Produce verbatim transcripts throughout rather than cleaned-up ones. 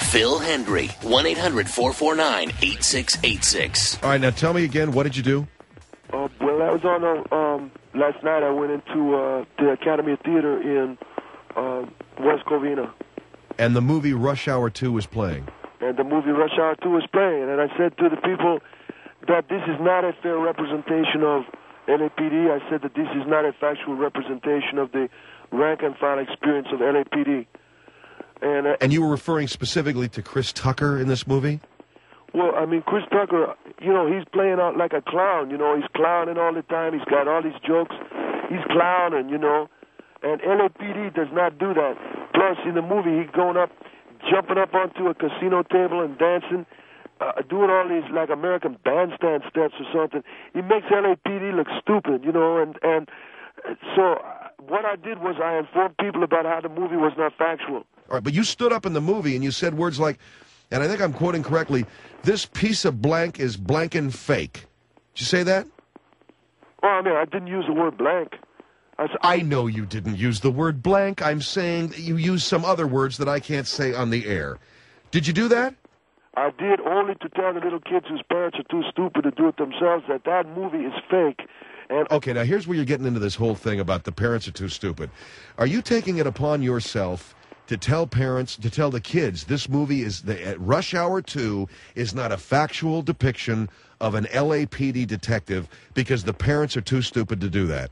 Phil Hendry, one eight hundred four four nine eight six eight six. All right, now tell me again, what did you do? Uh, well, I was on uh, um, last night. I went into uh, the Academy of Theater in um, West Covina. And the movie Rush Hour two was playing. And the movie Rush Hour two was playing. And I said to the people that this is not a fair representation of L A P D. I said that this is not a factual representation of the rank and file experience of L A P D. And, uh, and you were referring specifically to Chris Tucker in this movie? Well, I mean, Chris Tucker, you know, he's playing out like a clown. You know, he's clowning all the time. He's got all these jokes. He's clowning, you know. And L A P D does not do that. Plus, in the movie, he's going up, jumping up onto a casino table and dancing, uh, doing all these, like, American bandstand steps or something. He makes L A P D look stupid, you know. And, and so what I did was I informed people about how the movie was not factual. All right, but you stood up in the movie and you said words like, and I think I'm quoting correctly, this piece of blank is blank and fake. Did you say that? Well, I mean, I didn't use the word blank. I, said, I know you didn't use the word blank. I'm saying that you used some other words that I can't say on the air. Did you do that? I did, only to tell the little kids whose parents are too stupid to do it themselves that that movie is fake. And okay, now here's where you're getting into this whole thing about the parents are too stupid. Are you taking it upon yourself to tell parents, to tell the kids, this movie is, the Rush Hour two is not a factual depiction of an L A P D detective because the parents are too stupid to do that?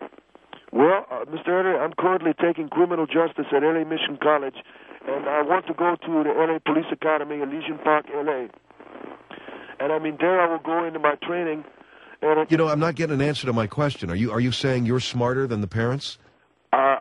Well, uh, Mister Henry, I'm currently taking criminal justice at L A Mission College, and I want to go to the L A Police Academy, Elysian Park, L A. And I mean, there I will go into my training. And it, you know, I'm not getting an answer to my question. Are you are you saying you're smarter than the parents? Uh,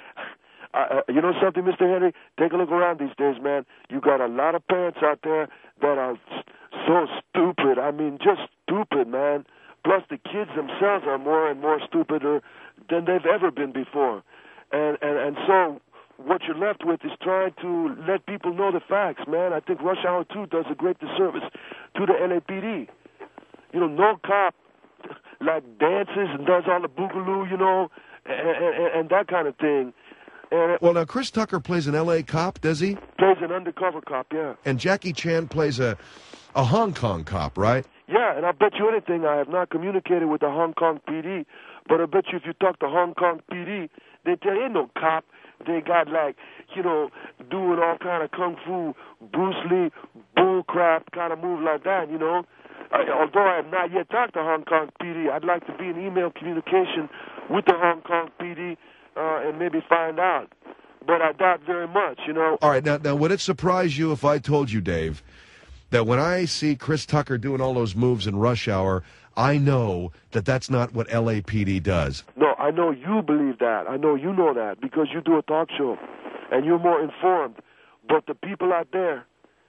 uh, you know something, Mister Henry? Take a look around these days, man. You got a lot of parents out there that are so stupid. I mean, just stupid, man. Plus, the kids themselves are more and more stupider than they've ever been before. And, and, and so what you're left with is trying to let people know the facts, man. I think Rush Hour two does a great disservice to the L A P D. You know, no cop, like, dances and does all the boogaloo, you know, and, and, and that kind of thing. And well, now, Chris Tucker plays an L A cop, does he? Plays an undercover cop, yeah. And Jackie Chan plays a, a Hong Kong cop, right? Yeah, and I bet you anything, I have not communicated with the Hong Kong P D, but I bet you if you talk to Hong Kong P D, they tell you ain't no cop. They got, like, you know, doing all kind of kung fu, Bruce Lee, bull crap kind of move like that, you know. I, although I have not yet talked to Hong Kong P D, I'd like to be in email communication with the Hong Kong P D uh, and maybe find out. But I doubt very much, you know. All right, now, now would it surprise you if I told you, Dave, that when I see Chris Tucker doing all those moves in Rush Hour, I know that that's not what L A P D does? No, I know you believe that. I know you know that because you do a talk show and you're more informed. But the people out there,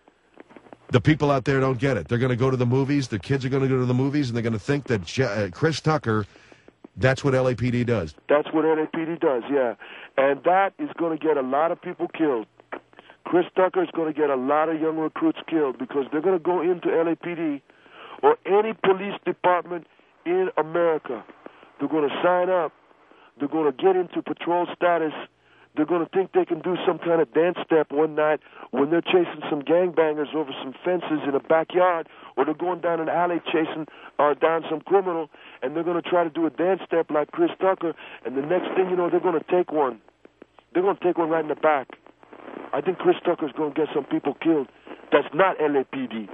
The people out there don't get it. They're going to go to the movies. The kids are going to go to the movies, and they're going to think that Je- uh, Chris Tucker, that's what L A P D does. That's what L A P D does, yeah. And that is going to get a lot of people killed. Chris Tucker is going to get a lot of young recruits killed because they're going to go into L A P D or any police department in America. They're going to sign up. They're going to get into patrol status. They're going to think they can do some kind of dance step one night when they're chasing some gangbangers over some fences in a backyard, or they're going down an alley chasing uh, down some criminal, and they're going to try to do a dance step like Chris Tucker, and the next thing you know, they're going to take one. They're going to take one right in the back. I think Chris Tucker's going to get some people killed. That's not L A P D.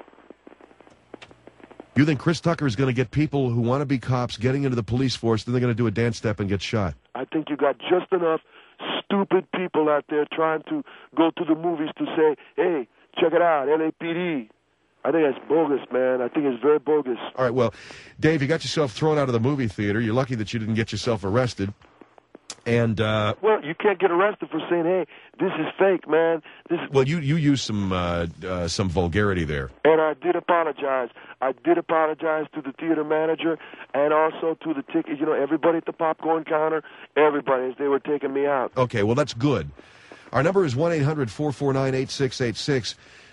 You think Chris Tucker is going to get people who want to be cops getting into the police force, then they're going to do a dance step and get shot? I think you got just enough stupid people out there trying to go to the movies to say, hey, check it out, L A P D. I think that's bogus, man. I think it's very bogus. All right, well, Dave, you got yourself thrown out of the movie theater. You're lucky that you didn't get yourself arrested. And uh, well, you can't get arrested for saying, "Hey, this is fake, man." This is well, you you used some uh, uh, some vulgarity there, and I did apologize. I did apologize to the theater manager and also to the ticket. You know, everybody at the popcorn counter, everybody as they were taking me out. Okay, well, that's good. Our number is one eight hundred four four nine eight six eight six.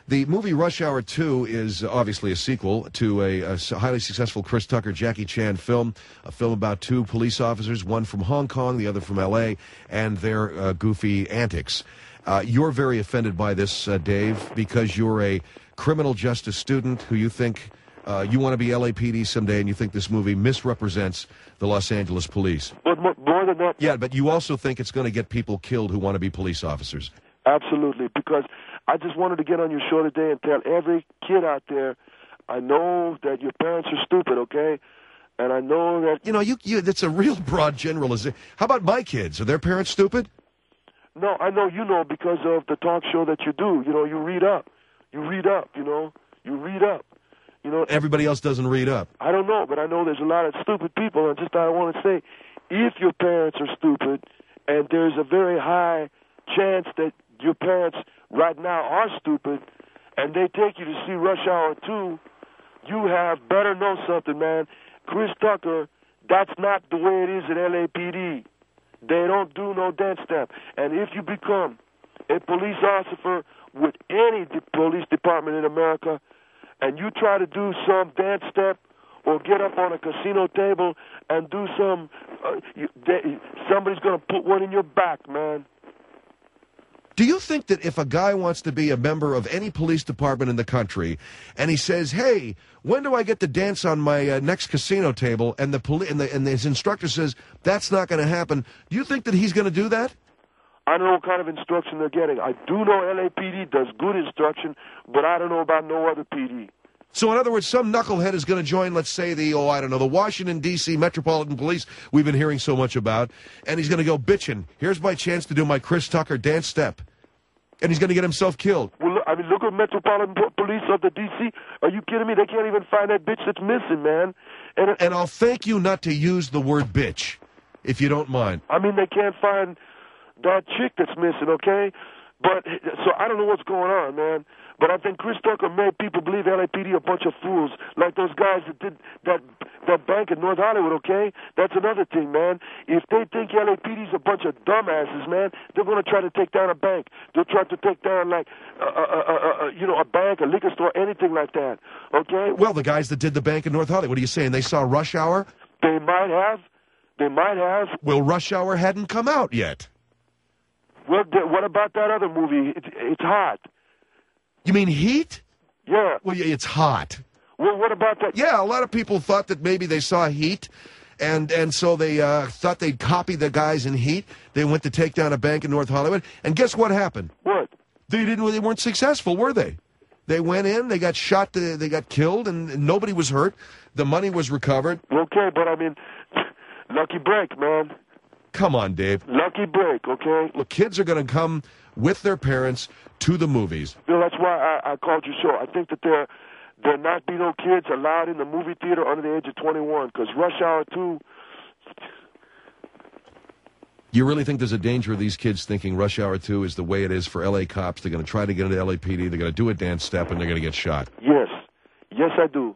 The movie Rush Hour two is obviously a sequel to a, a highly successful Chris Tucker, Jackie Chan film, a film about two police officers, one from Hong Kong, the other from L A, and their uh, goofy antics. Uh, you're very offended by this, uh, Dave, because you're a criminal justice student who you think uh, you want to be L A P D someday, and you think this movie misrepresents the Los Angeles police. But more, more than that... Yeah, but you also think it's going to get people killed who want to be police officers. Absolutely, because I just wanted to get on your show today and tell every kid out there, I know that your parents are stupid, okay? And I know that... You know, you, you that's a real broad generalization. How about my kids? Are their parents stupid? No, I know you know because of the talk show that you do. You know, you read up. You read up, you know. You read up. You know, everybody else doesn't read up. I don't know, but I know there's a lot of stupid people, and just I want to say, if your parents are stupid, and there's a very high chance that your parents right now are stupid, and they take you to see Rush Hour two, you have better know something, man. Chris Tucker, that's not the way it is at L A P D. They don't do no dance step. And if you become a police officer with any de- police department in America, and you try to do some dance step or get up on a casino table and do some, uh, you, they, somebody's going to put one in your back, man. Do you think that if a guy wants to be a member of any police department in the country, and he says, "Hey, when do I get to dance on my uh, next casino table?" and the poli- and, the, and his instructor says that's not going to happen, do you think that he's going to do that? I don't know what kind of instruction they're getting. I do know L A P D does good instruction, but I don't know about no other P D. So, in other words, some knucklehead is going to join, let's say, the, oh, I don't know, the Washington, D C Metropolitan Police we've been hearing so much about, and he's going to go bitching. Here's my chance to do my Chris Tucker dance step. And he's going to get himself killed. Well, look, I mean, look at Metropolitan Police of the D C. Are you kidding me? They can't even find that bitch that's missing, man. And, and I'll thank you not to use the word bitch, if you don't mind. I mean, they can't find that chick that's missing, okay? But, so I don't know what's going on, man. But I think Chris Tucker made people believe L A P D are a bunch of fools, like those guys that did that that bank in North Hollywood, okay? That's another thing, man. If they think L A P D's a bunch of dumbasses, man, they're going to try to take down a bank. They'll try to take down, like, uh, uh, uh, uh, you know, a bank, a liquor store, anything like that, okay? Well, the guys that did the bank in North Hollywood, what are you saying? They saw Rush Hour? They might have. They might have. Well, Rush Hour hadn't come out yet. Well, what about that other movie? It's, it's hot. You mean Heat? Yeah. Well, yeah, it's hot. Well, what about that? Yeah, a lot of people thought that maybe they saw Heat, and and so they uh, thought they'd copy the guys in Heat. They went to take down a bank in North Hollywood, and guess what happened? What? They didn't. They weren't successful, were they? They went in, they got shot, they got killed, and nobody was hurt. The money was recovered. Okay, but I mean, lucky break, man. Come on, Dave. Lucky break, okay? Look, kids are going to come with their parents to the movies. Bill, that's why I, I called your show. I think that there there not be no kids allowed in the movie theater under the age of twenty-one, because Rush Hour two... You really think there's a danger of these kids thinking Rush Hour two is the way it is for L A cops? They're going to try to get into L A P D, they're going to do a dance step, and they're going to get shot. Yes. Yes, I do.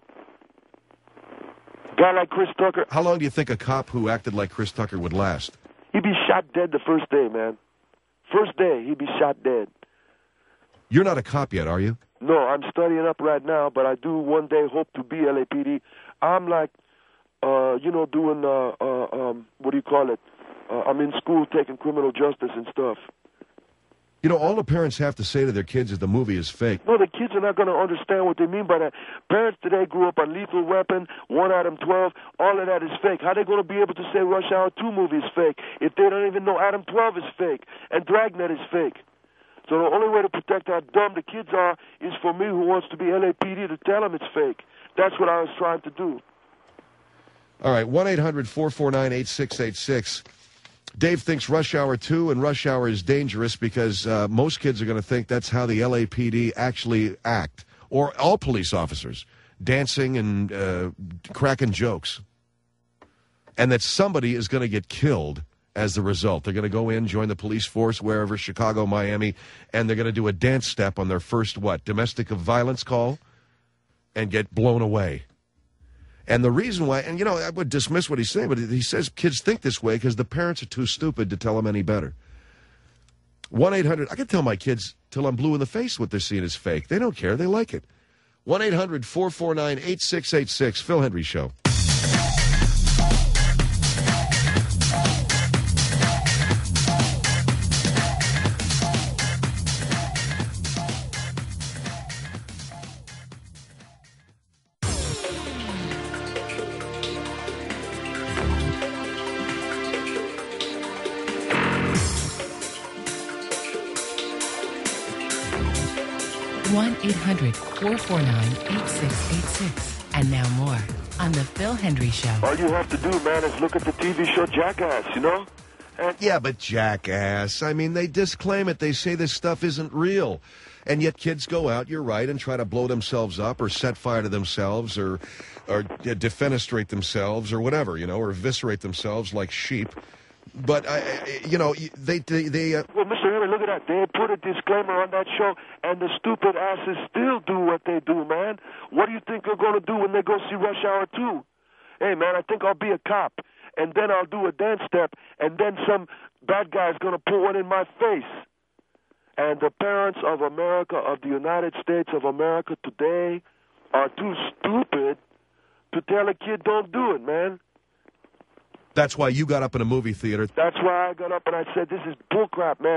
Guy like Chris Tucker... How long do you think a cop who acted like Chris Tucker would last? He'd be shot dead the first day, man. First day, he'd be shot dead. You're not a cop yet, are you? No, I'm studying up right now, but I do one day hope to be L A P D. I'm like, uh, you know, doing, uh, uh, um, what do you call it? Uh, I'm in school taking criminal justice and stuff. You know, all the parents have to say to their kids is the movie is fake. No, the kids are not going to understand what they mean by that. Parents today grew up on Lethal Weapon, One Adam twelve. All of that is fake. How are they going to be able to say Rush Hour two movie is fake if they don't even know Adam twelve is fake and Dragnet is fake? So the only way to protect how dumb the kids are is for me, who wants to be L A P D, to tell them it's fake. That's what I was trying to do. All right, one eight hundred four four nine eight six eight six. Dave thinks Rush Hour two and Rush Hour is dangerous because uh, most kids are going to think that's how the L A P D actually act, or all police officers, dancing and uh, cracking jokes, and that somebody is going to get killed as the result. They're going to go in, join the police force, wherever, Chicago, Miami, and they're going to do a dance step on their first, what, domestic violence call, and get blown away. And the reason why, and, you know, I would dismiss what he's saying, but he says kids think this way because the parents are too stupid to tell them any better. one eight hundred, I can tell my kids till I'm blue in the face what they're seeing is fake. They don't care. They like it. one eight hundred four four nine eight six eight six. Phil Hendrie Show. one eight hundred four four nine eight six eight six. And now more on The Phil Hendrie Show. All you have to do, man, is look at the T V show Jackass, you know? And Yeah, but Jackass. I mean, they disclaim it. They say this stuff isn't real. And yet kids go out, you're right, and try to blow themselves up or set fire to themselves or or defenestrate themselves or whatever, you know, or eviscerate themselves like sheep. But, I, I- you know, they... they, they uh, Well, Mister Henry, look at that. They put a disclaimer on that show, and the stupid asses still do what they do, man. What do you think they're going to do when they go see Rush Hour two? Hey, man, I think I'll be a cop, and then I'll do a dance step, and then some bad guy's going to put one in my face. And the parents of America, of the United States of America today, are too stupid to tell a kid don't do it, man. that's why you got up in a movie theater. That's why I got up and I said, this is bullcrap, man.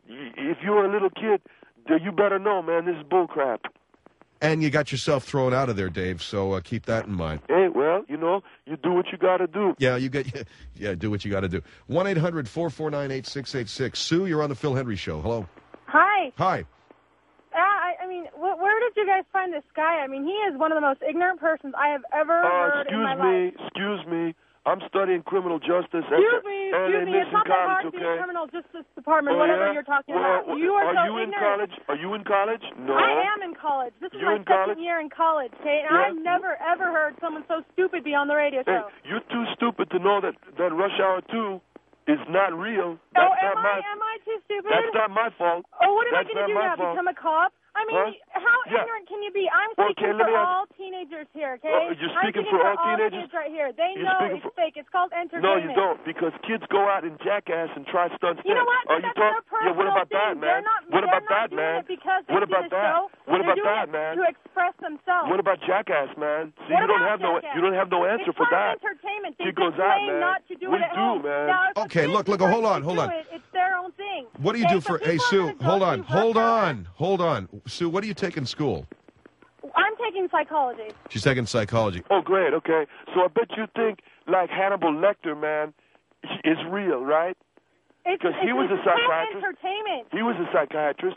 If you're a little kid, you better know, man, this is bullcrap. And you got yourself thrown out of there, Dave, so uh, keep that in mind. Hey, well, you know, you do what you got to do. Yeah, you get, yeah, do what you got to do. one eight hundred four four nine eight six eight six. Sue, you're on the Phil Hendrie Show. Hello. Hi. Hi. Uh, I, I mean, wh- where did you guys find this guy? I mean, he is one of the most ignorant persons I have ever Uh, heard in excuse my me, life. excuse me. I'm studying criminal justice at Excuse the me, L A excuse me. It's Mission not that hard College, to be okay? a criminal justice department, Oh, whatever yeah? you're talking Well, about. You are, are so you in ignorant. college? Are you in college? No. I am in college. This is You my in second college? year in college, okay? And Yeah. I've never, ever heard someone so stupid be on the radio Hey, show. you're too stupid to know that, that Rush Hour two is not real. Oh, That's am not I, my am I too stupid? That's not my fault. Oh, what am I That's going to do not my now? fault. Become a cop? I mean, Huh? how Yeah. ignorant can you be? I'm Okay, speaking let for me ask- all teenagers here, okay? Oh, you're I'm speaking speaking for for all all teenagers? kids right here. They You're know speaking it's for- fake. It's called No, entertainment. you don't, because kids go out and jackass and try stunts. You know there. what? Are you That's talk- their personal Yeah, what about thing. that, man? They're not, what they're about not that, doing man? it because they What see about the that? show. What They're about doing that, it man? to express themselves. What about Jackass, man? See, What you don't about have no Jackass? you don't have no answer it's for part that. of entertainment. They She goes out, claim man. not to do What it do at you do, home. man? Now, if the Okay, kids look, look, decide hold on, to hold do on. It, it's their own thing. What do you Okay, do so for... Hey, people are Sue, gonna go hold to on, Rush hold Hour. on, hold on. Sue, what do you take in school? I'm taking psychology. She's taking psychology. Oh, great. Okay, so I bet you think like Hannibal Lecter, man, is real, right? It's, 'Cause he it's, was a it's called psychiatrist. entertainment. He was a psychiatrist.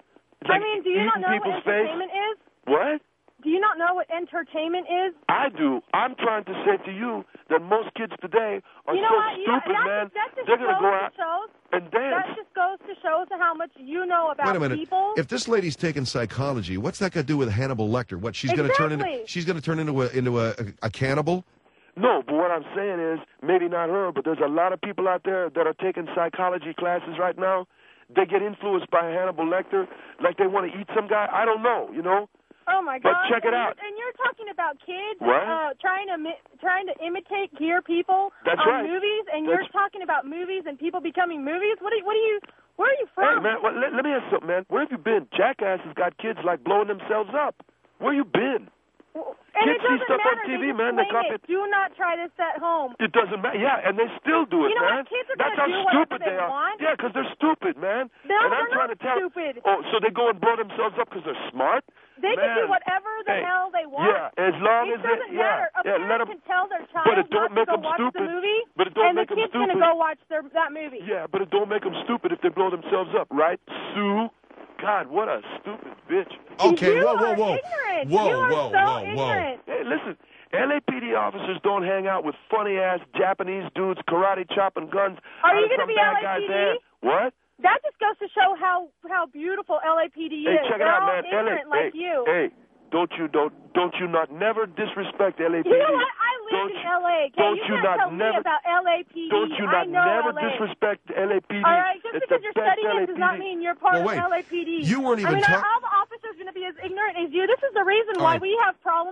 I Like, mean, do you eating not know what people's face. entertainment is? What? Do you not know what entertainment is? I do. I'm trying to say to you that most kids today are You know so what? You know, stupid, that, man. that just They're gonna goes go to out shows. and dance. That just goes to show to how much you know about Wait a minute. people. If this lady's taking psychology, what's that got to do with Hannibal Lecter? What she's going to turn into? Exactly. She's going to turn into a into a, a, a cannibal? No, but what I'm saying is, maybe not her, but there's a lot of people out there that are taking psychology classes right now. They get influenced by Hannibal Lecter, like they want to eat some guy. I don't know, you know. Oh my But God! check it and out. You're, and you're talking about kids What? uh, trying to mi- trying to imitate gear people That's on right. movies, and That's- you're talking about movies and people becoming movies. What do you, what do you? Where are you from? Hey, man, well, let, let me ask you something, man. Where have you been? Jackass has got kids, like, blowing themselves up. Where you been? And kids it see doesn't stuff on matter. T V, they just man. They claim copy it. it. Do not try this at home. It doesn't matter. Yeah, and they still do it, You know man. what? Kids are That's gonna how do whatever stupid they are. want. Yeah, because they're stupid, man. No, and I'm they're trying not to tell. stupid. Oh, so they go and blow themselves up because they're smart? They man. can do whatever the Hey, hell they want. Yeah, as long It as doesn't they, yeah, matter. A yeah, parent let them. can tell their child But it don't not make to go them watch stupid. the movie, But it don't and make the them kid's gonna stupid. go watch their, that movie. Yeah, but it don't make them stupid if they blow themselves up, right? Sue, God, what a stupid bitch. Okay, you whoa, whoa, are whoa. ignorant. Whoa, you are whoa, so whoa, whoa. ignorant. Hey, listen, L A P D officers don't hang out with funny ass Japanese dudes karate chopping guns. Are out you of gonna some be bad L A P D? guy's hand. What? That just goes to show how how beautiful L A P D Hey, is. check it They're out, all man. L A, ignorant like hey, you. hey, don't you don't don't you not never disrespect L A P D. You know what? I live Don't in you- L A. Okay? don't you you can't not tell never- me about L A P D. Don't you I not know never L A. disrespect L A P D. All right, just it's because the you're best studying L A it P D. does not mean you're part Well, wait. of L A P D. You weren't I even mean, talk- all the officers are going to be as ignorant as you. This is the reason All why right. we have problems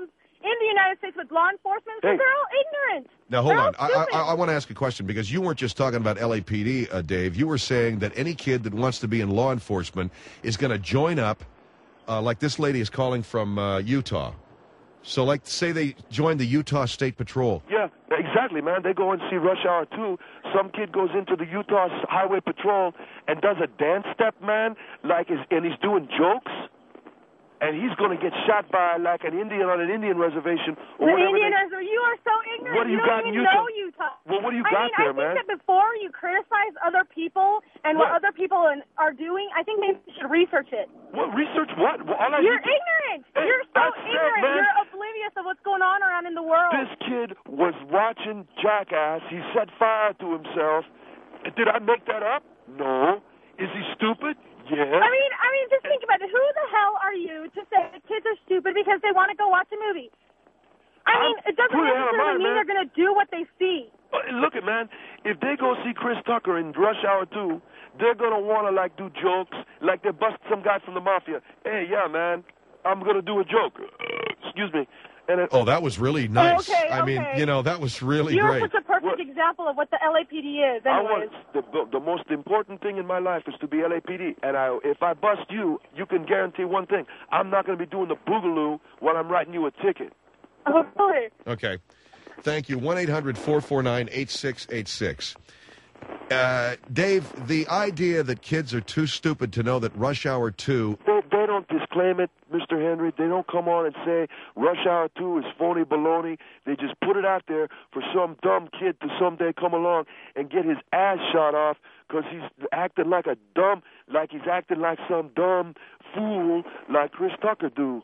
in the United States with law enforcement, so Hey. they're all ignorant. Now, hold They're on. all I, stupid. I, I want to ask a question because you weren't just talking about L A P D, uh, Dave. You were saying that any kid that wants to be in law enforcement is going to join up, uh, like this lady is calling from uh, Utah. So, like, say they join the Utah State Patrol. Yeah, exactly, man. They go and see Rush Hour two. Some kid goes into the Utah Highway Patrol and does a dance step, man, like is, and he's doing jokes. And he's going to get shot by like an Indian on an Indian reservation or The whatever. Indian they- reservation. You are so ignorant. What do you don't got in even Utah? know Utah. Well, what do you I got mean, there, I think man? that before you criticize other people and what What? other people in- are doing, I think maybe you should research it. What research? What? Well, all I You're need to- ignorant. Hey, You're so that's it, ignorant. man. You're oblivious of what's going on around in the world. This kid was watching Jackass. He set fire to himself. Did I make that up? No. Is he stupid? Yes. I mean, I mean, just think about it. Who the hell are you to say that kids are stupid because they want to go watch a movie? I I'm- mean, it doesn't who the hell am I, necessarily mean man? they're going to do what they see. Uh, Look at man, if they go see Chris Tucker in Rush Hour two, they're gonna wanna like do jokes, like they bust some guy from the mafia. Hey, yeah, man, I'm gonna do a joke. Excuse me. And it, Oh, that was really nice. Okay, I mean, okay. you know, that was really You're great. such a perfect What? example of what the L A P D is. I Anyways. want the the most important thing in my life is to be L A P D. And I, if I bust you, you can guarantee one thing: I'm not gonna be doing the boogaloo while I'm writing you a ticket. Oh, really? Okay. Thank you. one eight hundred four four nine eight six eight six. Uh, Dave, the idea that kids are too stupid to know that Rush Hour two. They, they don't disclaim it, Mister Henry. They don't come on and say Rush Hour two is phony baloney. They just put it out there for some dumb kid to someday come along and get his ass shot off because he's acting like a dumb, like he's acting like some dumb fool like Chris Tucker do.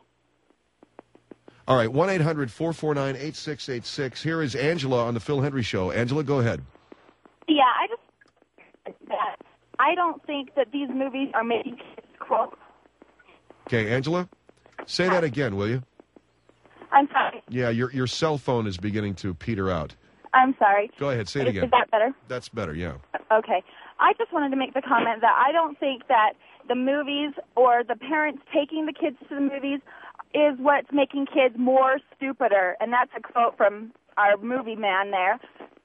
All right, one eight hundred four four nine eight six eight six. Here is Angela on the Phil Hendry Show. Angela, go ahead. Yeah, I just that I don't think that these movies are making kids quote. Okay, Angela, say that again, will you? I'm sorry. Yeah, your your cell phone is beginning to peter out. I'm sorry. Go ahead, say it Is, again. is that better? That's better, yeah. Okay. I just wanted to make the comment that I don't think that the movies or the parents taking the kids to the movies is what's making kids more stupider, and that's a quote from our movie man there.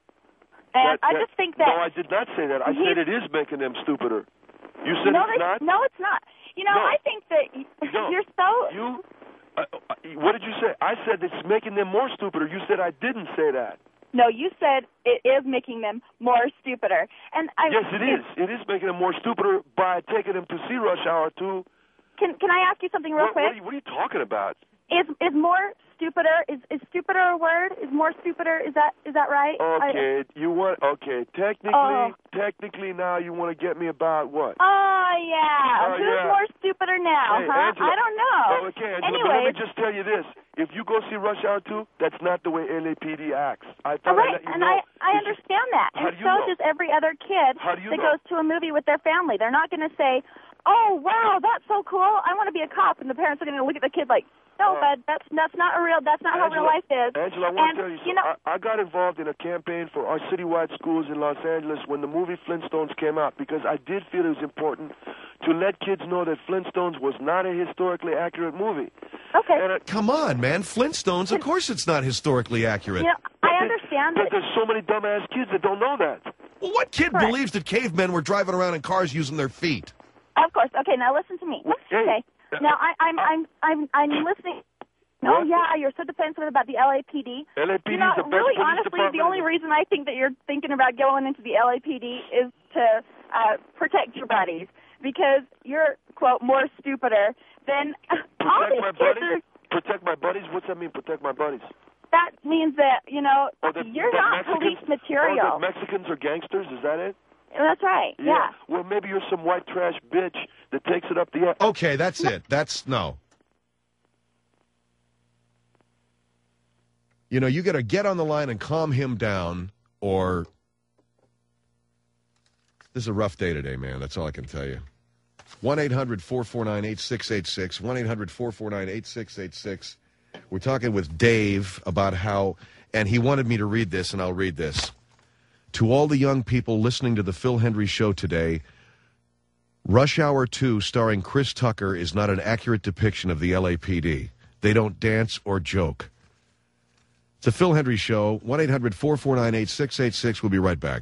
And That- I that- just think that No, I did not say that. I He- said it is making them stupider. You said no, it's they- not? no, it's not. You know, No. I think that y- No. you're so. You, uh, uh, what did you say? I said it's making them more stupider. You said I didn't say that. No, you said it is making them more stupider, and I. Yes, it is. It is making them more stupider by taking them to see Rush Hour two. Can Can I ask you something real What, what, quick? are you, what are you talking about? Is is more stupider? Is is stupider a word? Is more stupider? Is that is that right? I- Okay, you want okay? Technically, Oh. technically now you want to get me about what? Oh yeah. Oh, Who's yeah. more stupider now? Hey, huh? Angela. I don't know. Oh, okay, Angela, but Anyway, let me just tell you this: if you go see Rush Hour two, that's not the way L A P D acts. I all thought right, I let you and know. I I If- understand that, How and do you so know? does every other kid How do you that know? goes to a movie with their family. They're not going to say, "Oh wow, that's so cool! I want to be a cop," and the parents are going to look at the kid like, "No, Uh, bud, that's that's not a real. That's not how real Angela- life is." Angela, I want and, to tell you something. you know, I, I got involved in a campaign for our citywide schools in Los Angeles when the movie Flintstones came out because I did feel it was important to let kids know that Flintstones was not a historically accurate movie. okay. And I, Come on, man. Flintstones, of course it's not historically accurate. You know, I understand but that. there's so many dumbass kids that don't know that. Well, what kid Correct. believes that cavemen were driving around in cars using their feet? Of course. Okay, now listen to me. Hey, Okay. uh, Now I, I'm I'm I'm I'm listening. Oh What? yeah, you're so defensive about the L A P D. L A P D You know, is the best really, police honestly, the department only in the- reason I think that you're thinking about going into the L A P D is to uh, protect your buddies because you're quote more stupider than all Protect these my kids buddies. are. Protect my buddies. What's that mean? Protect my buddies. That means that you know Oh, that- you're that not Mexicans- police Oh, material. that Mexicans are gangsters. Is that it? That's right. Yeah. Well, maybe you're some white trash bitch that takes it up the ass. Okay, that's it. That's no. You know, you got to get on the line and calm him down, or this is a rough day today, man. That's all I can tell you. one eight hundred four four nine eight six eight six. one eight hundred four four nine eight six eight six. We're talking with Dave about how, and he wanted me to read this, and I'll read this. To all the young people listening to the Phil Hendry Show today, Rush Hour two starring Chris Tucker is not an accurate depiction of the L A P D. They don't dance or joke. the Phil Hendry Show, one eight hundred four four nine eight six eight six. We'll be right back.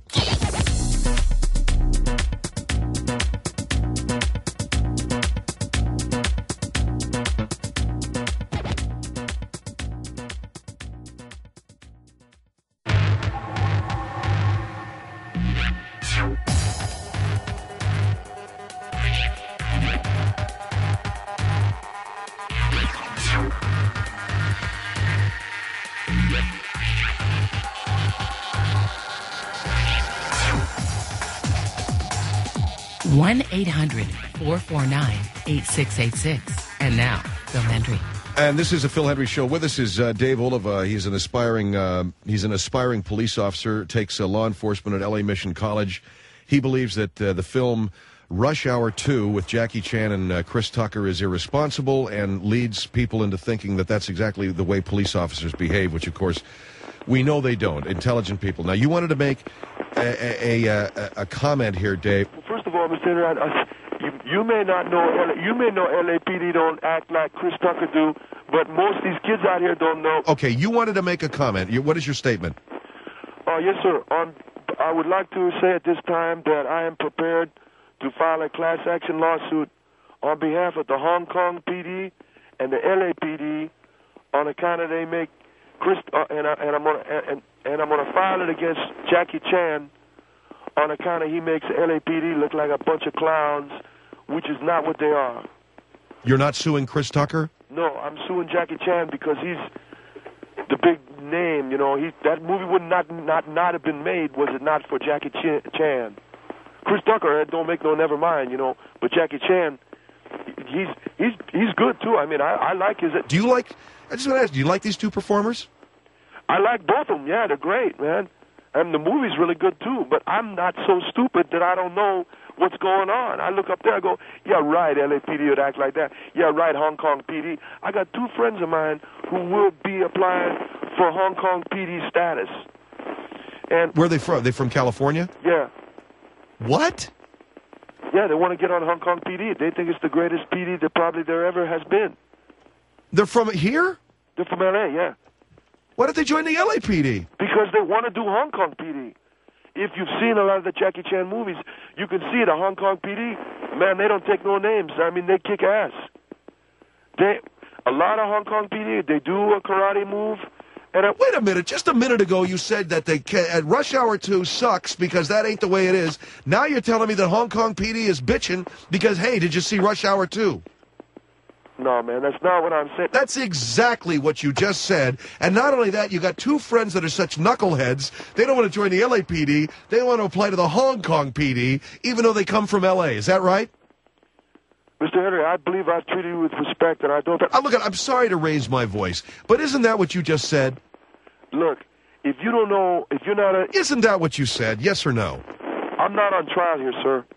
one eight hundred four four nine eight six eight six. And now, Phil Hendry. And this is a Phil Hendry Show. With us is uh, Dave Oliva. He's an aspiring uh, he's an aspiring police officer, takes uh, law enforcement at L A Mission College. He believes that uh, the film Rush Hour two with Jackie Chan and uh, Chris Tucker is irresponsible and leads people into thinking that that's exactly the way police officers behave, which, of course, we know they don't. Intelligent people. Now, you wanted to make a, a, a, a comment here, Dave. Well, first of all, Mister Henry, I, I, you, you may not know, L A, you may know L A P D don't act like Chris Tucker do, but most of these kids out here don't know. Okay, you wanted to make a comment. You, what is your statement? Uh, yes, sir. On, I would like to say at this time that I am prepared to file a class action lawsuit on behalf of the Hong Kong P D and the L A P D on account of they make Chris uh, and, I, and I'm gonna and, and I'm gonna file it against Jackie Chan on account of he makes the L A P D look like a bunch of clowns, which is not what they are. You're not suing Chris Tucker? No, I'm suing Jackie Chan because he's the big name. You know, he that movie would not not not have been made was it not for Jackie Ch- Chan. Chris Tucker don't make no never mind, you know, but Jackie Chan, he's he's he's good too. I mean, I, I like his. Do you like? I just want to ask, do you like these two performers? I like both of them. Yeah, they're great, man. And the movie's really good too. But I'm not so stupid that I don't know what's going on. I look up there, I go, yeah, right, L A P D would act like that. Yeah, right, Hong Kong P D. I got two friends of mine who will be applying for Hong Kong P D status. And where are they from? They from California? Yeah. What? Yeah, they want to get on Hong Kong P D. They think it's the greatest P D that probably there ever has been. They're from here? They're from L A, yeah. Why did they join the L A P D? Because they want to do Hong Kong P D. If you've seen a lot of the Jackie Chan movies, you can see the Hong Kong P D. Man, they don't take no names. I mean, they kick ass. They, a lot of Hong Kong P D, they do a karate move. And I, Wait a minute. Just a minute ago, you said that they can, at Rush Hour two sucks because that ain't the way it is. Now you're telling me that Hong Kong P D is bitching because, hey, did you see Rush Hour two? No, man, that's not what I'm saying. That's exactly what you just said. And not only that, you got two friends that are such knuckleheads. They don't want to join the L A P D. They want to apply to the Hong Kong P D, even though they come from L A. Is that right? Mister Henry, I believe I've treated you with respect, and I don't... Uh, look, I'm sorry to raise my voice, but isn't that what you just said? Look, if you don't know, if you're not a... Isn't that what you said, yes or no? I'm not on trial here, sir.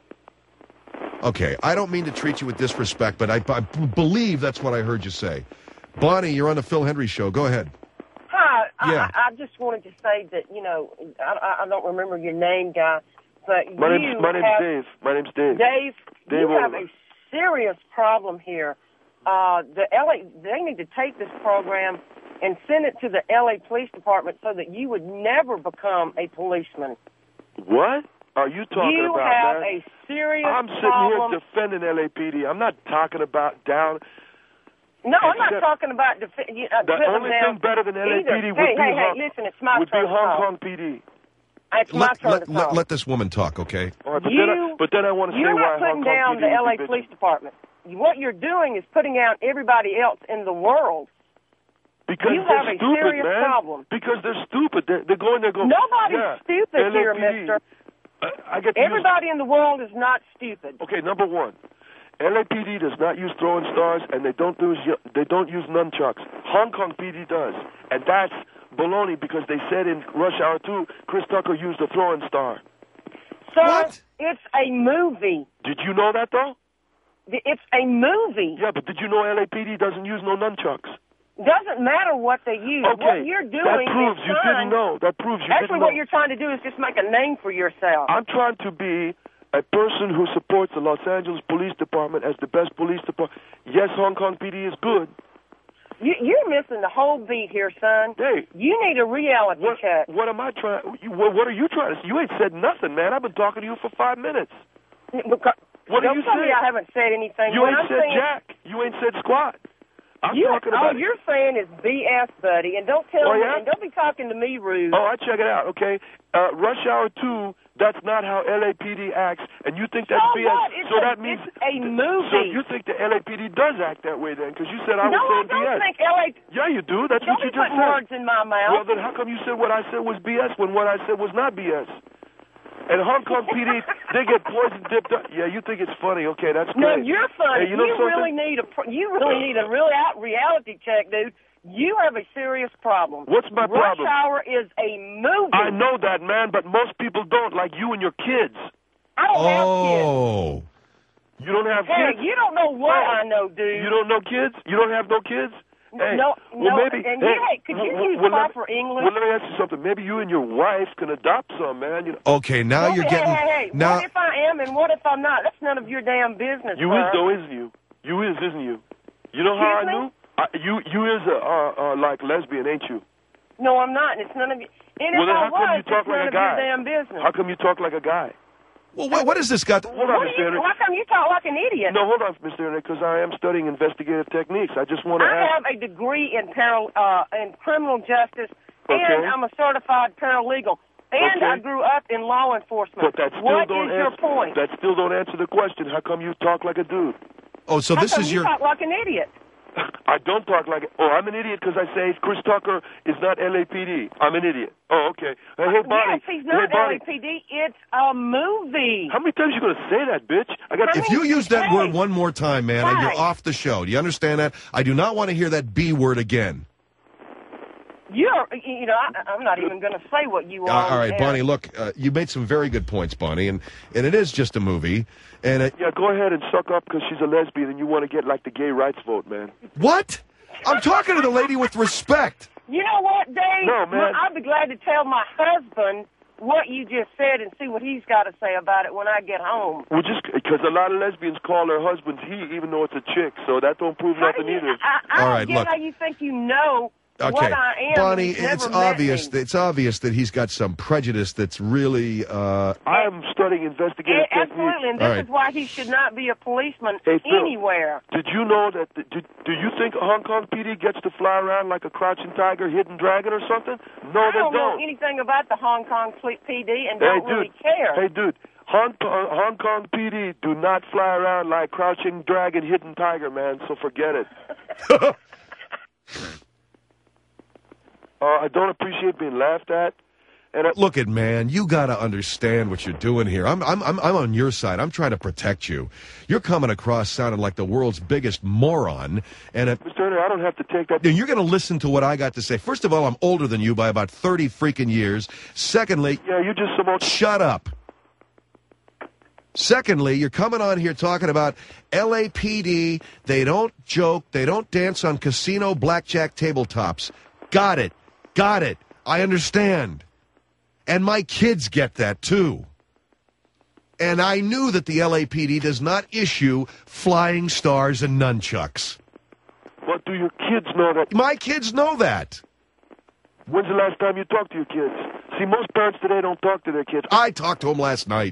Okay, I don't mean to treat you with disrespect, but I, I believe that's what I heard you say. Bonnie, you're on the Phil Hendry Show. Go ahead. Hi. Yeah. I, I just wanted to say that, you know, I, I don't remember your name, guy, but My you name's, my name's have... Dave. My name's Dave. Dave, Dave you have Oliver. a serious problem here. Uh, the L A, they need to take this program and send it to the L A Police Department so that you would never become a policeman. What are you talking you about, have man? a serious I'm sitting problem. here defending L A P D. I'm not talking about down... No, I'm not Except talking about def- uh, The putting only them down thing better than L A P D either. would hey, be hey, Hong, hey, listen, it's my would be turn to Hong talk. Kong P D. It's my Let, turn let, to let, talk. let this woman talk, okay? All right, but, You, then I, but then I want to say you're why not putting Hong Kong down P D the L A would be Police bitching. Department. What you're doing is putting out everybody else in the world. Because You they're have a stupid, serious man. problem. Because they're stupid. They're, they're going there going, Nobody's yeah, stupid L A P D. here, mister. Uh, I get to Everybody in the world is not stupid. use, okay, number one, L A P D does not use throwing stars, and they don't use they don't use nunchucks. Hong Kong P D does, and that's baloney because they said in Rush Hour two, Chris Tucker used a throwing star. Sir, What? it's a movie. Did you know that though? It's a movie. Yeah, but did you know L A P D doesn't use no nunchucks? Doesn't matter what they use. Okay, What you're doing that proves is you trying, didn't know. That proves you Actually, didn't what know. you're trying to do is just make a name for yourself. I'm trying to be a person who supports the Los Angeles Police Department as the best police department. Yes, Hong Kong P D is good. You, you're missing the whole beat here, son. Hey. You need a reality What, check. what am I trying? you- What, what are you trying to say? You ain't said nothing, man. I've been talking to you for five minutes. Because, What are don't you tell me saying? I haven't said anything. You What ain't I'm said saying, jack. You ain't said squat. I'm you, talking all about. you're saying is B S, buddy, and don't tell Oh, me, yeah? and don't be talking to me rude. Oh, I check it out. Okay, uh, Rush Hour Two. That's not how L A P D acts, and you think that's So B S. what? It's so a- that means it's a movie. So you think the L A P D does act that way then? Because you said I no, was I saying don't B S. think L A. Yeah, you do. That's Don't what you be just putting said. words in my mouth. Well, then how come you said what I said was B S when what I said was not B S? And Hong Kong P D, they get poison dipped up. Yeah, you think it's funny. Okay, that's No, great. you're funny. Hey, you know something? really need a pr- you really need a real out reality check, dude. You have a serious problem. What's my Rush problem? Hour is a movie. I know that, man, but most people don't, like you and your kids. I don't have Oh. You don't have kids. Hey, kids? you don't know what Oh. I know, dude. You don't know kids? You don't have no kids? Hey, no, well, no, maybe, and hey, you, hey, could you well, use well, let- proper English? Well, let me ask you something. Maybe you and your wife can adopt some, man. You know, Okay, now Hey, you're hey, getting Hey, hey, now. what if I am and what if I'm not? That's none of your damn business. you sir. is though, isn't you? You is, isn't you? You know how I Excuse me? knew? I, you you is a uh, uh, like lesbian, ain't you? No, I'm not, and it's none of you. And Well, if then I how come was, you talk it's like none a of guy? your damn business. How come you talk like a guy? Well, what, what does this got? To, Hold on, What do Mister you, Henry. how come you talk like an idiot? No, hold on, Mister Henry, because I am studying investigative techniques. I just want to I ask. have a degree in paral, uh, in criminal justice, Okay. and I'm a certified paralegal, and Okay. I grew up in law enforcement. But that still what don't is your answer. point? That still don't answer the question. How come you talk like a dude? oh, so how this come is you your. talk like an idiot? I don't talk like it. Oh, I'm an idiot because I say Chris Tucker is not L A P D. I'm an idiot. Oh, okay. Hey, hey Bonnie. Yes, he's hey, not Bonnie. L A P D. It's a movie. How many times you gonna say that, bitch? I got. If you use that Hey. word one more time, man, and you're Hey. off the show. Do you understand that? I do not want to hear that B word again. You're, you know, I, I'm not even going to say what you Uh, are. all right, and- Bonnie. Look, uh, you made some very good points, Bonnie, and and it is just a movie. And it, Yeah, go ahead and suck up because she's a lesbian and you want to get like the gay rights vote, man. what? I'm talking to the lady with respect. You know what, Dave? No, man. I'd be glad to tell my husband what you just said and see what he's got to say about it when I get home. Well, just because a lot of lesbians call their husbands he, even though it's a chick, so that don't prove How do nothing you, either. I, I All don't right, get look. how you think you know Okay, what I am. Bonnie, and you've it's never met obvious. me. That, it's obvious that he's got some prejudice that's really. Uh, I am studying investigative Yeah, techniques. absolutely, and this All right. is why he should not be a policeman Hey, Phil. anywhere. Did you know that? The, do, do you think Hong Kong P D gets to fly around like a crouching tiger, hidden dragon, or something? No, I they don't know don't. anything about the Hong Kong P D and Hey, don't dude. really care. Hey, dude. Hong, uh, Hong Kong P D do not fly around like crouching dragon, hidden tiger, man. So forget it. uh, I don't appreciate being laughed at. And I, Look at man, you got to understand what you're doing here. I'm, I'm, I'm, I'm on your side. I'm trying to protect you. You're coming across sounding like the world's biggest moron, and it, Mister Turner, I don't have to take that. and you're going to listen to what I got to say. First of all, I'm older than you by about thirty freaking years. Secondly, Yeah, you just some old. shut up. Secondly, you're coming on here talking about L A P D. They don't joke. They don't dance on casino blackjack tabletops. Got it. Got it. I understand. And my kids get that, too. And I knew that the L A P D does not issue flying stars and nunchucks. But do your kids know that? My kids know that. When's the last time you talked to your kids? See, most parents today don't talk to their kids. I talked to them last night.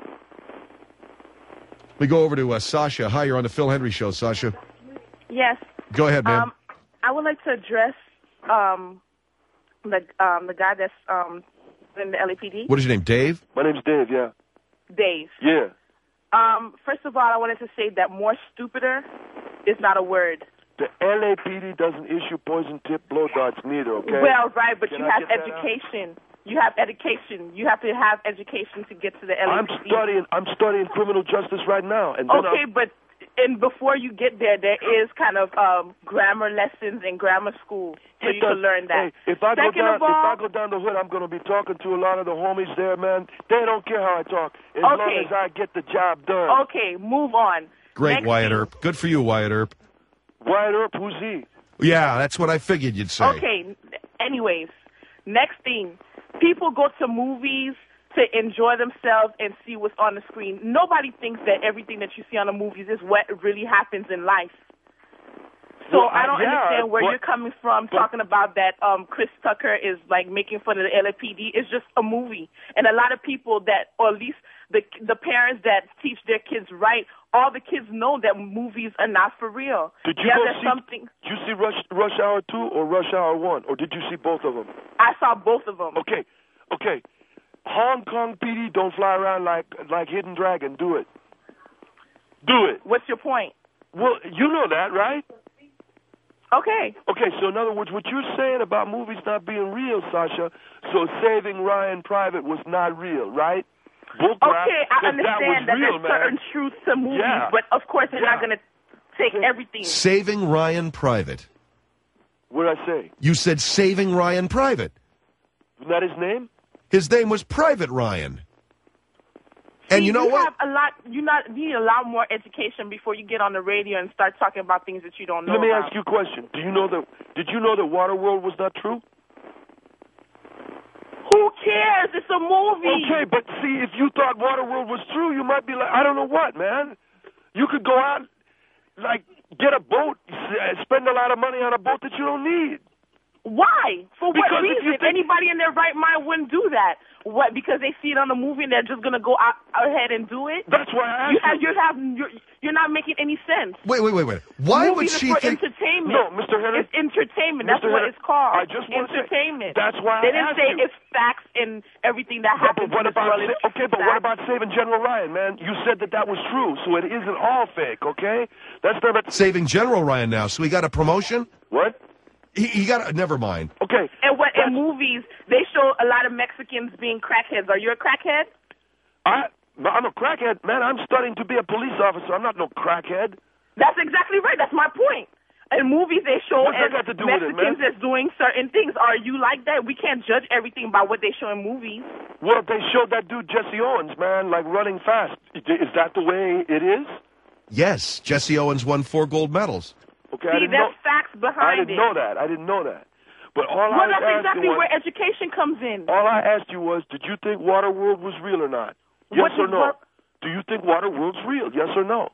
We go over to uh, Sasha. Hi, you're on the Phil Henry Show, Sasha. Yes. Go ahead, ma'am. Um, I would like to address um, the um, the guy that's um, in the L A P D. What is your name, Dave? My name's Dave, yeah. Dave. Yeah. Um, first of all, I wanted to say that more stupider is not a word. The L A P D doesn't issue poison tip blow darts neither, okay? Well, right, but Can you I have get that out? education. You have education. You have to have education to get to the L A P D. I'm studying I'm studying criminal justice right now. And then Okay, I'm, but and before you get there, there is kind of um, grammar lessons in grammar school, so It you does- can learn that. Hey, if I go Second down, of all, if I go down the hood, I'm going to be talking to a lot of the homies there, man. They don't care how I talk, as long Okay. as I get the job done. okay, move on. Great, Next Wyatt thing- Earp. Good for you, Wyatt Earp. Wyatt Earp, who's he? Yeah, that's what I figured you'd say. Okay, anyways, next thing. People go to movies to enjoy themselves and see what's on the screen. Nobody thinks that everything that you see on the movies is what really happens in life. So Well, I don't yeah, understand where but- you're coming from but- talking about that um Chris Tucker is like making fun of the L A P D. It's just a movie. And a lot of people that, or at least the the parents that teach their kids right, all the kids know that movies are not for real. Did you yeah, go there's see, something. Did you see Rush, Rush Hour two or Rush Hour one? Or did you see both of them? I saw both of them. Okay, okay. Hong Kong P D don't fly around like like Hidden Dragon. Do it. Do it. What's your point? Well, you know that, right? Okay. Okay, so in other words, what you're saying about movies not being real, Sasha, so Saving Ryan Private was not real, right? Bull crap, Okay, I 'cause understand that, that, was real, there's certain man. truths to movies, Yeah. but of course they're Yeah. not going to take everything. Saving Ryan Private. What did I say? You said Saving Ryan Private. Isn't that his name? His name was Private Ryan. And See, you know you what? Have a lot, you not need a lot more education before you get on the radio and start talking about things that you don't know Let me about. ask you a question. Do you know that? Did you know that Waterworld was not true? Who cares? It's a movie. Okay, but see, if you thought Waterworld was true, you might be like, I don't know what, man. You could go out, like, get a boat, s- spend a lot of money on a boat that you don't need. Why? For what Because if reason? you If think- anybody in their right mind wouldn't do that. What? Because they see it on the movie and they're just gonna go out ahead and do it? That's why I asked You have, you. you have, you're, you're not making any sense. Wait, wait, wait, wait. Why would Movies she is for think? entertainment. No, Mister Henry. It's entertainment. That's Mister what Henry, it's called. I just wanna say- entertainment. that's why they I didn't asked say you. it's facts and everything that Yeah, happens. but what in this about world is sa- okay? But what facts. about saving General Ryan, man? You said that that was true, so it isn't all fake, okay? That's not. Saving General Ryan now, so he got a promotion? What? He, he got a, never mind. Okay. And what in movies they show a lot of Mexicans being crackheads. Are you a crackhead? I, I'm a crackhead, man. I'm studying to be a police officer. I'm not no crackhead. That's exactly right. That's my point. In movies, they show What's that as got to do with it, Mexicans man? as doing certain things. Are you like that? We can't judge everything by what they show in movies. Well, they showed that dude Jesse Owens, man, like running fast. Is that the way it is? Yes, Jesse Owens won four gold medals. Okay, I See, didn't there's know. facts I behind didn't it. know that. I didn't know that. But all Well, I was that's asking exactly was, where education comes in. all I asked you was, did you think Waterworld was real or not? Yes What or did- no? what- Do you think Waterworld's real? Yes or no?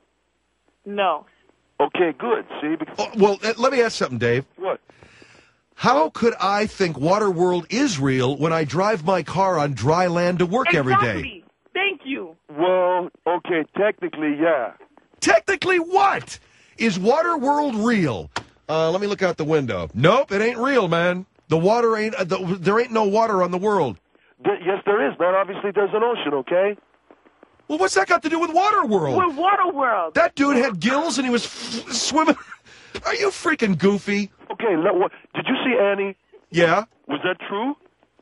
No. Okay, good. See, because, Oh, well, uh, let me ask something, Dave. what? How could I think Waterworld is real when I drive my car on dry land to work every Exactly. day? Thank you. Well, okay, technically, yeah. Technically, what? Is Waterworld real? Uh, let me look out the window. Nope, it ain't real, man. The water ain't. Uh, the, there ain't no water on the world. Th- yes, there is, man. Obviously, there's an ocean, okay? Well, what's that got to do with Waterworld? We're Waterworld. That dude had gills and he was f- swimming. Are you freaking goofy? Okay, let, what, did you see Annie? Yeah. Was that true?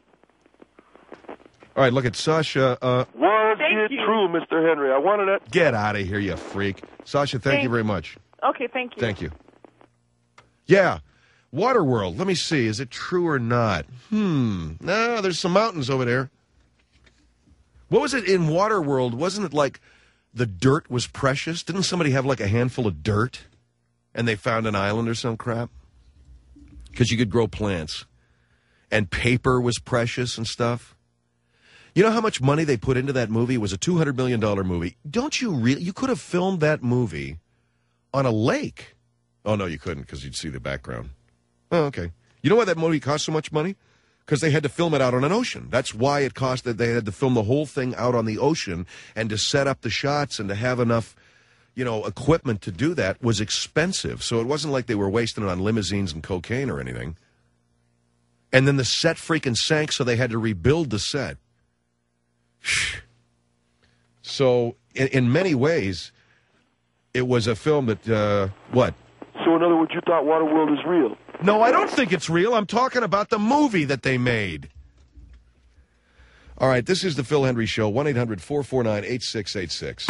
All right, look at Sasha. Uh, Was Thank it you. true, Mister Henry? I wanted it. get out of here, you freak. Sasha, thank, Thank- you very much. Okay, thank you. Thank you. Yeah. Waterworld. Let me see. Is it true or not? Hmm. No, there's some mountains over there. What was it in Waterworld? Wasn't it like the dirt was precious? Didn't somebody have like a handful of dirt and they found an island or some crap? Because you could grow plants. And paper was precious and stuff. You know how much money they put into that movie? It was a two hundred million dollars movie. Don't you really? You could have filmed that movie on a lake. Oh, no, you couldn't because you'd see the background. Oh, okay. You know why that movie cost so much money? Because they had to film it out on an ocean. That's why it cost that they had to film the whole thing out on the ocean, and to set up the shots and to have enough, you know, equipment to do that was expensive. So it wasn't like they were wasting it on limousines and cocaine or anything. And then the set freaking sank, so they had to rebuild the set. So in, in many ways, it was a film that, uh, what? So, in other words, you thought Waterworld is real? No, I don't think it's real. I'm talking about the movie that they made. All right, this is the Phil Hendry Show, one eight hundred four four nine eight six eight six.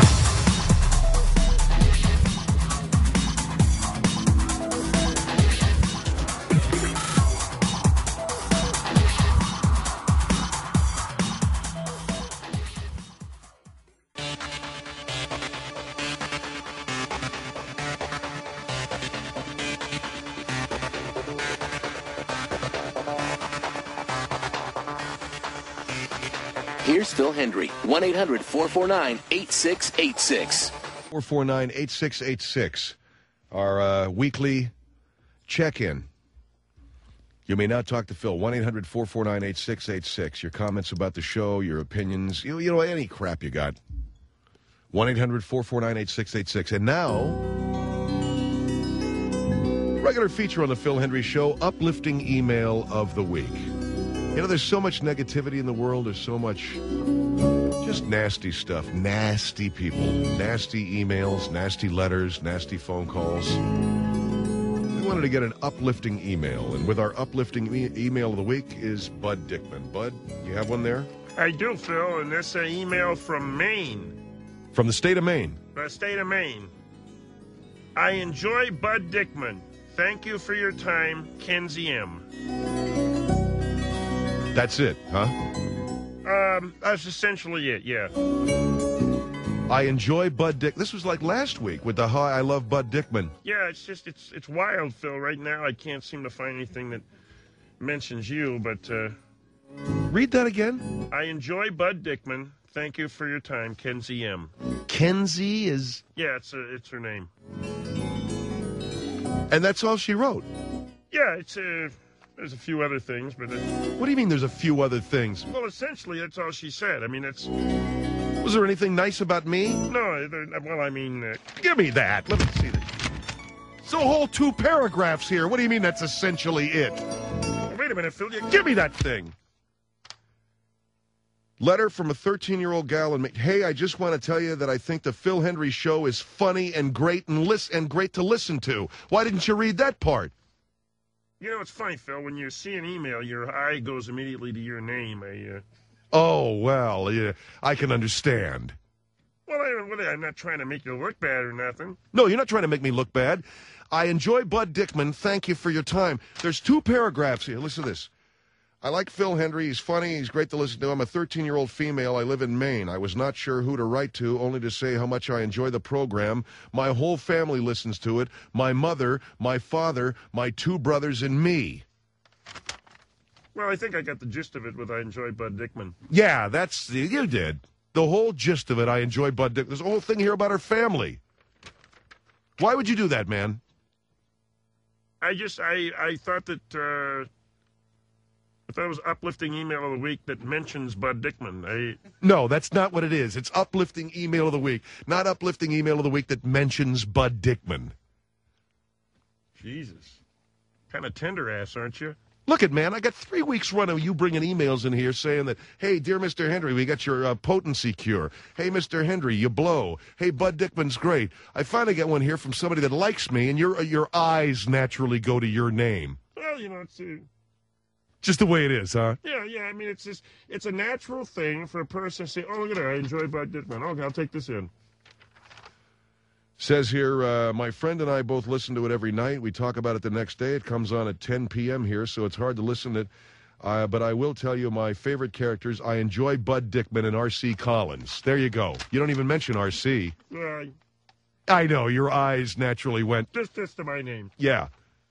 Here's Phil Hendry, one eight hundred four four nine eight six eight six. four four nine eight six eight six. our uh, weekly check-in. You may now talk to Phil, one eight hundred four four nine eight six eight six. Your comments about the show, your opinions, you, you know, any crap you got. one eight hundred four four nine eight six eight six. And now, regular feature on the Phil Hendrie Show, uplifting email of the week. You know, there's so much negativity in the world. There's so much just nasty stuff. Nasty people. Nasty emails, nasty letters, nasty phone calls. We wanted to get an uplifting email. And with our uplifting e- email of the week is Bud Dickman. Bud, you have one there? I do, Phil, and this is an email from Maine. From the state of Maine. The state of Maine. I enjoy Bud Dickman. Thank you for your time, Kenzie M. That's it, huh? Um, that's essentially it, yeah. I enjoy Bud Dick. This was like last week with the hi, I love Bud Dickman. Yeah, it's just, it's it's wild, Phil. Right now, I can't seem to find anything that mentions you, but, uh... Read that again. I enjoy Bud Dickman. Thank you for your time, Kenzie M. Kenzie is... Yeah, it's a, it's her name. And that's all she wrote? Yeah, it's uh, there's a few other things, but... Uh, what do you mean there's a few other things? Well, essentially, that's all she said. I mean, it's... Was there anything nice about me? No, there, well, I mean... Uh, Give me that. Let me see that. It's a whole two paragraphs here. What do you mean that's essentially it? Wait a minute, Phil. You... Give me that thing. Letter from a thirteen-year-old gal and me. Hey, I just want to tell you that I think the Phil Hendrie Show is funny and great and lis- and great to listen to. Why didn't you read that part? You know, it's funny, Phil. When you see an email, your eye goes immediately to your name. I, uh... Oh, well, yeah, I can understand. Well, I, I'm not trying to make you look bad or nothing. No, you're not trying to make me look bad. I enjoy Bud Dickman. Thank you for your time. There's two paragraphs here. Listen to this. I like Phil Hendrie. He's funny. He's great to listen to. I'm a thirteen-year-old female. I live in Maine. I was not sure who to write to, only to say how much I enjoy the program. My whole family listens to it. My mother, my father, my two brothers, and me. Well, I think I got the gist of it with I enjoy Bud Dickman. Yeah, that's... You did. The whole gist of it, I enjoy Bud Dickman. There's a whole thing here about her family. Why would you do that, man? I just... I, I thought that... Uh... I thought it was uplifting email of the week that mentions Bud Dickman. I... No, that's not what it is. It's uplifting email of the week, not uplifting email of the week that mentions Bud Dickman. Jesus. Kind of tender ass, aren't you? Look at, man, I got three weeks run of you bringing emails in here saying that, hey, dear Mister Hendrie, we got your uh, potency cure. Hey, Mister Hendrie, you blow. Hey, Bud Dickman's great. I finally get one here from somebody that likes me, and your your eyes naturally go to your name. Well, you know, it's... Uh... Just the way it is, huh? Yeah, yeah. I mean, it's just, it's a natural thing for a person to say, oh, look at that, I enjoy Bud Dickman. Okay, I'll take this in. Says here, uh, my friend and I both listen to it every night. We talk about it the next day. It comes on at ten p.m. here, so it's hard to listen to it. Uh, but I will tell you my favorite characters. I enjoy Bud Dickman and R C Collins. There you go. You don't even mention R C. Yeah. I know. Your eyes naturally went. Just, just to my name. Yeah.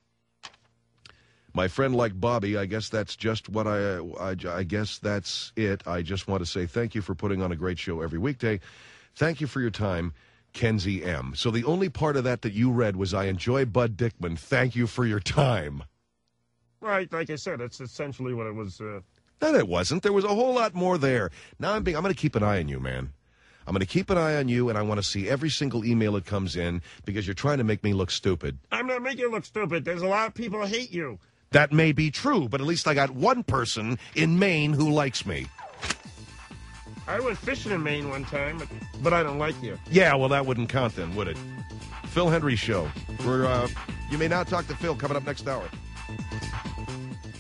My friend like Bobby, I guess that's just what I, I, I guess that's it. I just want to say thank you for putting on a great show every weekday. Thank you for your time, Kenzie M. So the only part of that that you read was I enjoy Bud Dickman. Thank you for your time. Right, like I said, that's essentially what it was. Uh... No, it wasn't. There was a whole lot more there. Now I'm being, I'm going to keep an eye on you, man. I'm going to keep an eye on you, and I want to see every single email that comes in because you're trying to make me look stupid. I'm not making you look stupid. There's a lot of people who hate you. That may be true, but at least I got one person in Maine who likes me. I went fishing in Maine one time, but, but I don't like you. Yeah, well, that wouldn't count then, would it? Phil Hendrie Show. We're, uh, you may now talk to Phil coming up next hour.